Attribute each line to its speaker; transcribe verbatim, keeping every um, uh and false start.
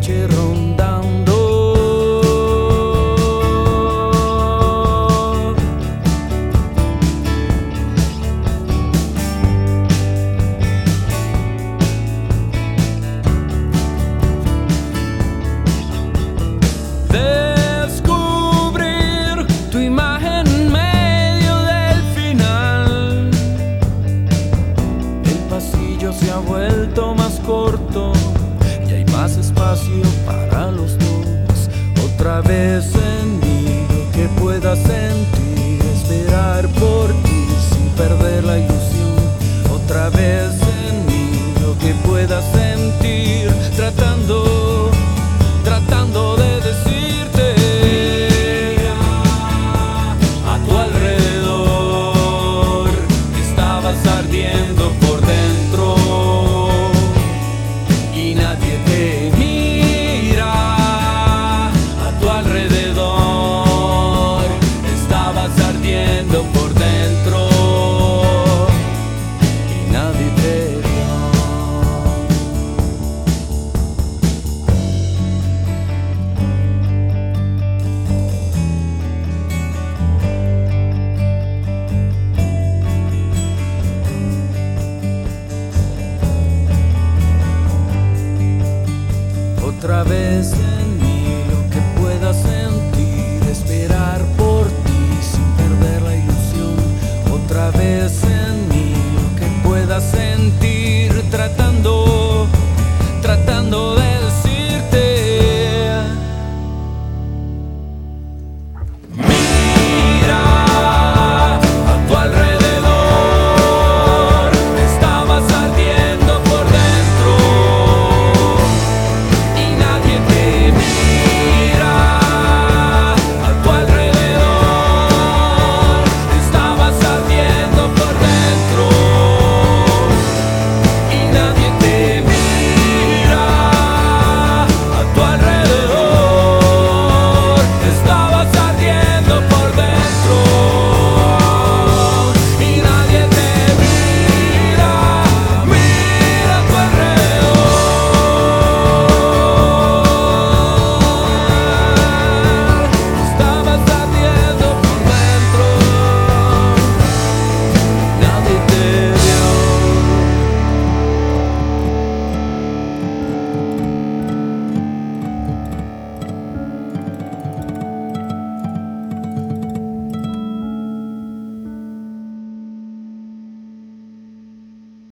Speaker 1: noche rondando. Descubrir tu imagen en medio del final. El pasillo se ha vuelto más corto y hay más espacio para los dos. Otra vez en mí lo que pueda sentir, esperar por ti sin perder la ilusión. Otra vez en mí lo que pueda sentir, tratando, tratando de decirte a tu alrededor que estabas ardiendo por dentro y nadie te mira. A tu alrededor estabas ardiendo por dentro y nadie te vio. Otra vez